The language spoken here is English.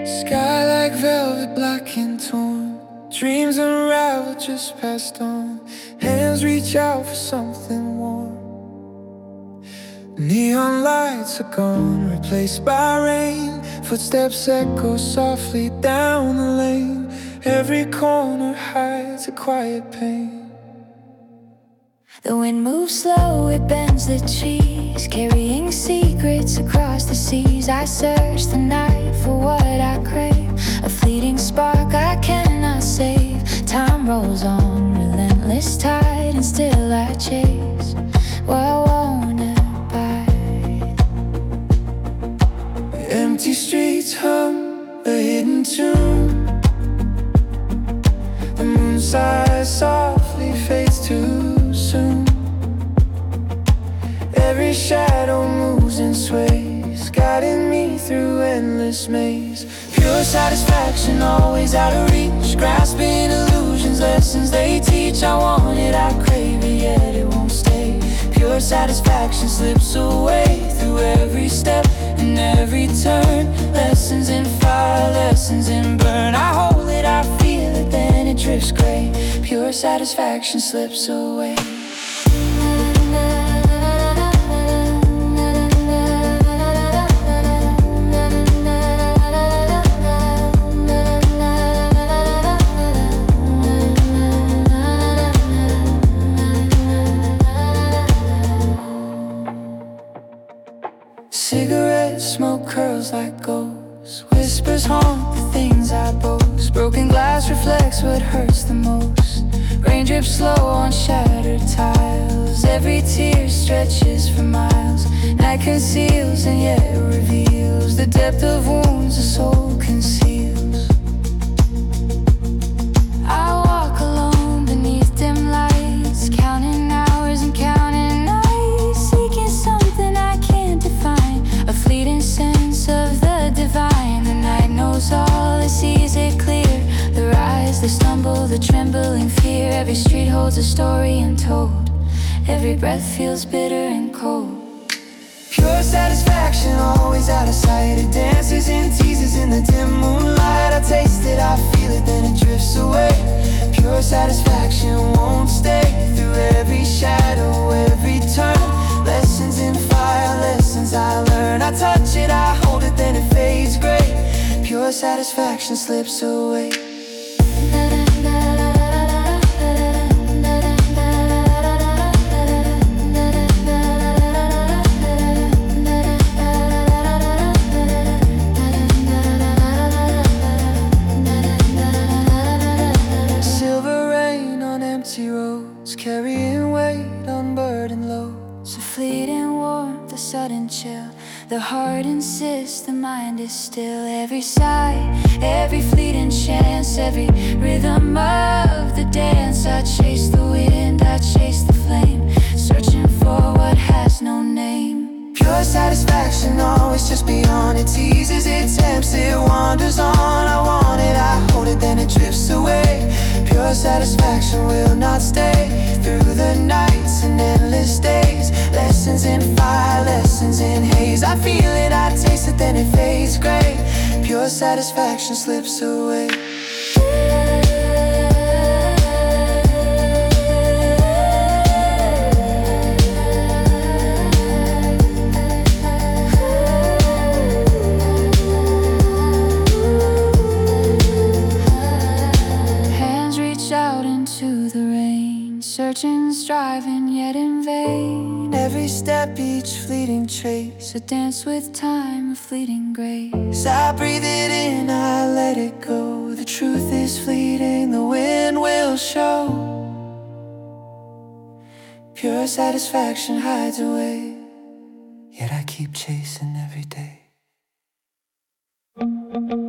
Sky like velvet, black and torn. Dreams unravel, just passed on. Hands reach out for something warm. Neon lights are gone, replaced by rain. Footsteps echo softly down the lane. Every corner hides a quiet pain. The wind moves slow, it bends the trees, carrying secrets across the seas. I search the night for what I crave, a fleeting spark I cannot save. Time rolls on, relentless tide, and still I chase what I wanna buy. The empty streets hum a hidden tune. The moon sighs softly, fades too soon. Every shadow moves and sways, guiding me through endless maze. Pure satisfaction, always out of reach, grasping illusions, lessons they teach. I want it, I crave it, yet it won't stay. Pure satisfaction slips away through every step and every turn. Lessons in fire, lessons in burn. I hold it, I feel it, then it drifts gray. Pure satisfaction slips away. Cigarette smoke curls like ghosts, whispers haunt the things I boast. Broken glass reflects what hurts the most. Rain drips slow on shattered tiles. Every tear stretches for miles. Night conceals and yet reveals the depth of wounds a soul conceals. I walk alone beneath dim lights, counting hours and counting nights, seeking something I can't define, a fleeting sense of the divine. The night knows all, it sees it clear. The rise, the stumble, the trembling fear. Every street holds a story untold. Every breath feels bitter and cold. Pure satisfaction, always out of sight. It dances and teases in the dim moonlight. I taste it, I feel it, then it drifts away. Pure satisfaction won't stay. Through every shadow, every turn. Lessons in fire, lessons I learn. I touch it, I hold it, then it fades gray. Pure satisfaction slips away. Carrying weight on burden loads. A fleeting warmth, a sudden chill. The heart insists, the mind is still. Every sigh, every fleeting chance, every rhythm of the dance. I chase the wind, I chase the flame, searching for what has no name. Pure satisfaction, always just beyond. It teases, it tempts, it wanders on. I want it, I hold it, then it drifts away. Pure satisfaction will not stay. Through the nights and endless days. Lessons in fire, lessons in haze. I feel it, I taste it, then it fades gray. Pure satisfaction slips away. Searching, striving, yet in vain. Every step, each fleeting trace, a dance with time, a fleeting grace. I breathe it in, I let it go. The truth is fleeting, the wind will show. Pure satisfaction hides away, yet I keep chasing every day.